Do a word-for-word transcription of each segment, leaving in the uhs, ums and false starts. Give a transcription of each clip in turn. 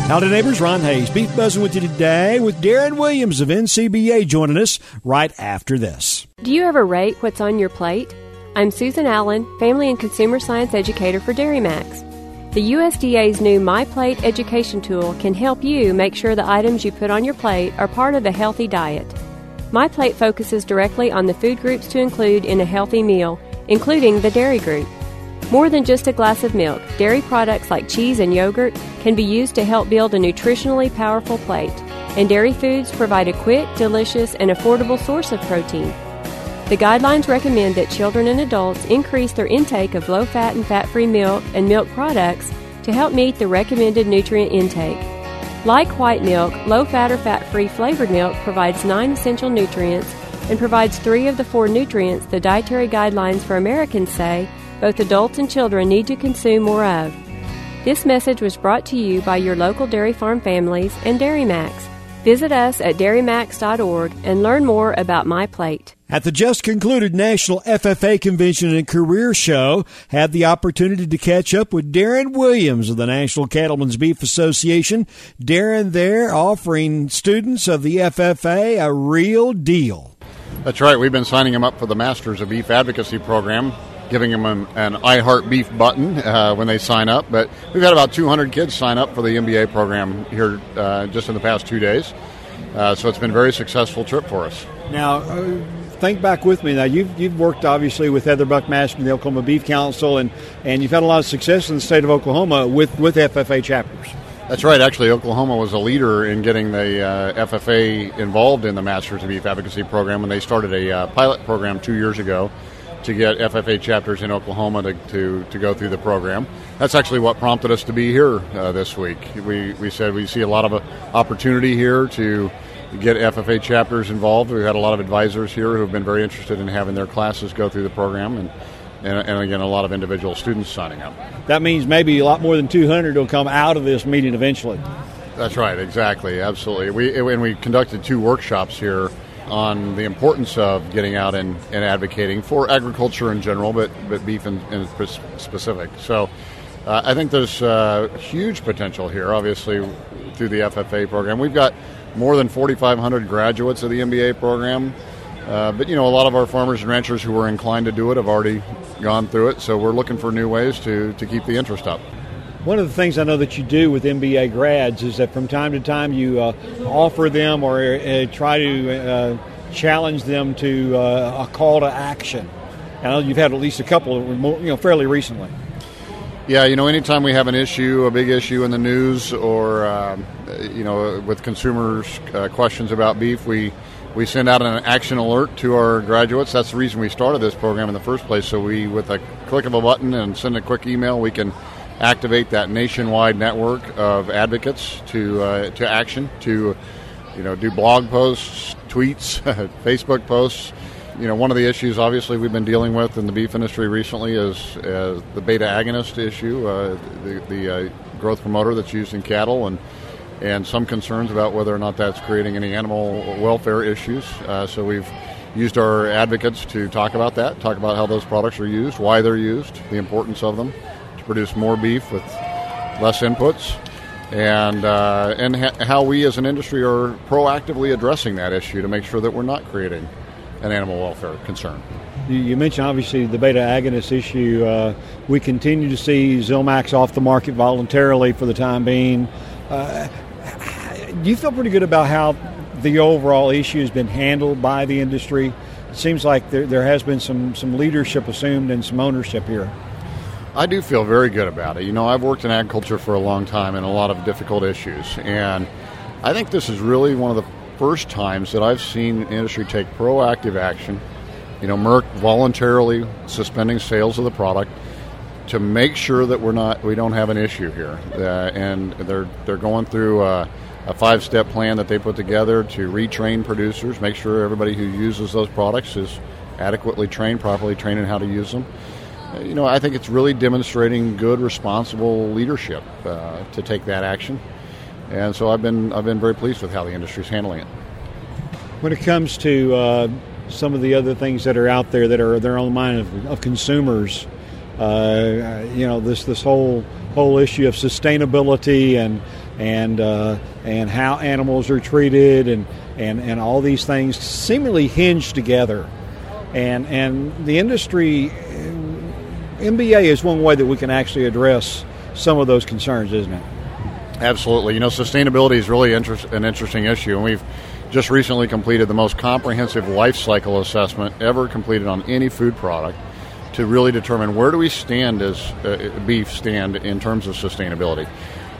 Howdy neighbors, Ron Hayes, Beef Buzzing with you today with Darren Williams of N C B A joining us right after this. Do you ever rate what's on your plate? I'm Susan Allen, Family and Consumer Science Educator for Dairy Max. The U S D A's new My Plate education tool can help you make sure the items you put on your plate are part of a healthy diet. My Plate focuses directly on the food groups to include in a healthy meal, including the dairy group. More than just a glass of milk, dairy products like cheese and yogurt can be used to help build a nutritionally powerful plate, and dairy foods provide a quick, delicious, and affordable source of protein. The guidelines recommend that children and adults increase their intake of low-fat and fat-free milk and milk products to help meet the recommended nutrient intake. Like white milk, low-fat or fat-free flavored milk provides nine essential nutrients and provides three of the four nutrients the dietary guidelines for Americans say both adults and children need to consume more of. This message was brought to you by your local dairy farm families and Dairy Max. Visit us at dairy max dot org and learn more about My Plate. At the just concluded National F F A Convention and Career Show, had the opportunity to catch up with Darren Williams of the National Cattlemen's Beef Association. Darren there offering students of the F F A a real deal. That's right. We've been signing them up for the Masters of Beef Advocacy program, giving them an, an I Heart Beef button uh, when they sign up. But we've had about two hundred kids sign up for the M B A program here uh, just in the past two days. Uh, so it's been a very successful trip for us. Now, uh, think back with me. Now, you've, you've worked, obviously, with Heather Buckmaster and the Oklahoma Beef Council, and, and you've had a lot of success in the state of Oklahoma with, with F F A chapters. That's right. Actually, Oklahoma was a leader in getting the uh, F F A involved in the Masters of Beef Advocacy program when they started a uh, pilot program two years ago to get F F A chapters in Oklahoma to, to, to go through the program. That's actually what prompted us to be here uh, this week. We, we said we see a lot of uh, opportunity here to get F F A chapters involved. We've had a lot of advisors here who have been very interested in having their classes go through the program, and, and, and again, a lot of individual students signing up. That means maybe a lot more than two hundred will come out of this meeting eventually. That's right, exactly, absolutely. We and we conducted two workshops here on the importance of getting out and, and advocating for agriculture in general, but, but beef in, in specific. So uh, I think there's uh, huge potential here, obviously, through the F F A program. We've got more than forty-five hundred graduates of the M B A program, uh, but, you know, a lot of our farmers and ranchers who are inclined to do it have already gone through it, so we're looking for new ways to, to keep the interest up. One of the things I know that you do with M B A grads is that from time to time you uh, offer them or uh, try to uh, challenge them to uh, a call to action. I know you've had at least a couple, of, you know, fairly recently. Yeah, you know, anytime we have an issue, a big issue in the news, or um, you know, with consumers' uh, questions about beef, we we send out an action alert to our graduates. That's the reason we started this program in the first place. So we, with a click of a button and send a quick email, we can activate that nationwide network of advocates to uh, to action, to you know, do blog posts, tweets, Facebook posts. You know, one of the issues, obviously, we've been dealing with in the beef industry recently is uh, the beta agonist issue, uh, the, the uh, growth promoter that's used in cattle, and and some concerns about whether or not that's creating any animal welfare issues. Uh, so we've used our advocates to talk about that, talk about how those products are used, why they're used, the importance of them, to produce more beef with less inputs, and uh, and ha- how we as an industry are proactively addressing that issue to make sure that we're not creating an animal welfare concern. You mentioned, obviously, the beta agonist issue. Uh, we continue to see Zilmax off the market voluntarily for the time being. Uh, do you feel pretty good about how the overall issue has been handled by the industry? It seems like there, there has been some, some leadership assumed and some ownership here. I do feel very good about it. You know, I've worked in agriculture for a long time and a lot of difficult issues, and I think this is really one of the first times that I've seen the industry take proactive action. You know, Merck voluntarily suspending sales of the product to make sure that we're not, we don't have an issue here. Uh, and they're they're going through a, a five-step plan that they put together to retrain producers, make sure everybody who uses those products is adequately trained, properly trained in how to use them. Uh, you know, I think it's really demonstrating good, responsible leadership uh, to take that action. And so I've been I've been very pleased with how the industry is handling it. When it comes to uh, some of the other things that are out there that are they're on the mind of, of consumers, uh, you know, this this whole whole issue of sustainability and and uh, and how animals are treated, and, and, and all these things seemingly hinge together. And and the industry, M B A is one way that we can actually address some of those concerns, isn't it? Absolutely. You know, sustainability is really inter- an interesting issue, and we've just recently completed the most comprehensive life cycle assessment ever completed on any food product to really determine where do we stand as uh, beef stand in terms of sustainability.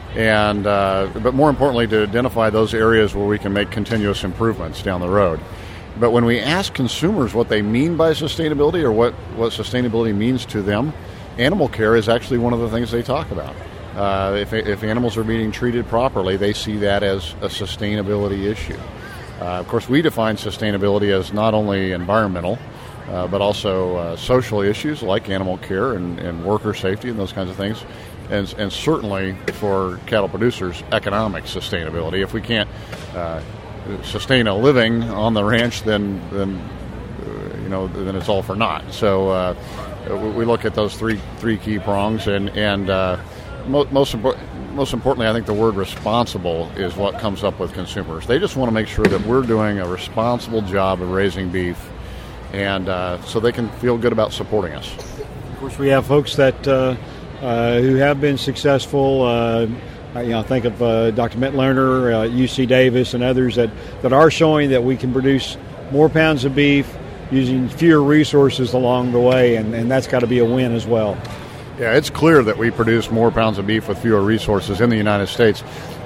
And uh, but more importantly, to identify those areas where we can make continuous improvements down the road. But when we ask consumers what they mean by sustainability or what, what sustainability means to them, animal care is actually one of the things they talk about. Uh, if, if animals are being treated properly, they see that as a sustainability issue. Uh, of course, we define sustainability as not only environmental, uh, but also uh, social issues like animal care and, and worker safety and those kinds of things. And, and certainly for cattle producers, economic sustainability. If we can't uh, sustain a living on the ranch, then then uh, you know then it's all for naught. So uh, we look at those three three key prongs, and and uh, mo- most important. Most importantly, I think the word responsible is what comes up with consumers. They just want to make sure that we're doing a responsible job of raising beef, and uh, so they can feel good about supporting us. Of course, we have folks that uh, uh, who have been successful. Uh, you know, think of uh, Doctor Mittlerner, uh, U C Davis, and others that, that are showing that we can produce more pounds of beef using fewer resources along the way, and, and that's got to be a win as well. Yeah, it's clear that we produce more pounds of beef with fewer resources in the United States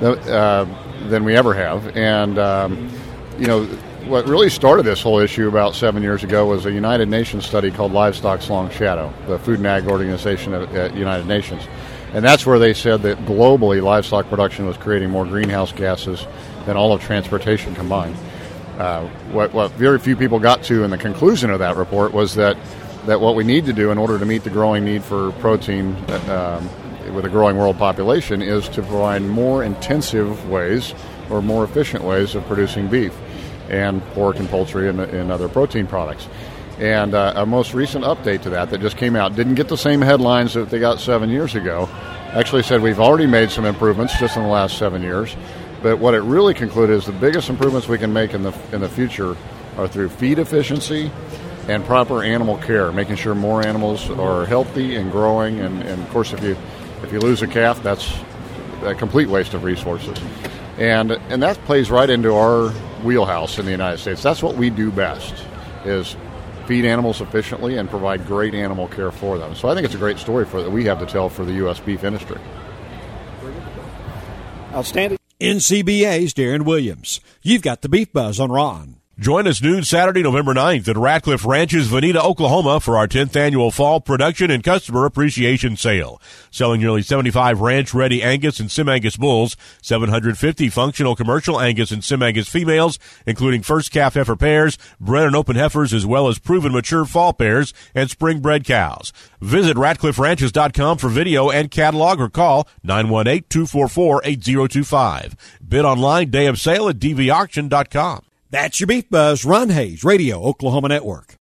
uh, than we ever have. And, um, you know, what really started this whole issue about seven years ago was a United Nations study called Livestock's Long Shadow, the Food and Ag Organization at, at United Nations. And that's where they said that globally livestock production was creating more greenhouse gases than all of transportation combined. Uh, what, what very few people got to in the conclusion of that report was that that what we need to do in order to meet the growing need for protein um, with a growing world population is to provide more intensive ways or more efficient ways of producing beef and pork and poultry and, and other protein products. And uh, a most recent update to that that just came out didn't get the same headlines that they got seven years ago. Actually said we've already made some improvements just in the last seven years. But what it really concluded is the biggest improvements we can make in the in the future are through feed efficiency and proper animal care, making sure more animals are healthy and growing. And, and of course, if you if you lose a calf, that's a complete waste of resources. And and that plays right into our wheelhouse in the United States. That's what we do best, is feed animals efficiently and provide great animal care for them. So I think it's a great story for that we have to tell for the U S beef industry. Outstanding. N C B A's Darren Williams. You've got the Beef Buzz on Ron. Join us noon Saturday, November ninth at Ratcliffe Ranches, Veneta, Oklahoma for our tenth annual Fall Production and Customer Appreciation Sale. Selling nearly seventy-five ranch-ready Angus and Sim-Angus bulls, seven hundred fifty functional commercial Angus and Sim-Angus females, including first calf heifer pairs, bred and open heifers, as well as proven mature fall pairs and spring-bred cows. Visit ratcliffe ranches dot com for video and catalog or call nine one eight, two four four, eight zero two five. Bid online day of sale at d v auction dot com. That's your Beef Buzz. Ron Hayes, Radio Oklahoma Network.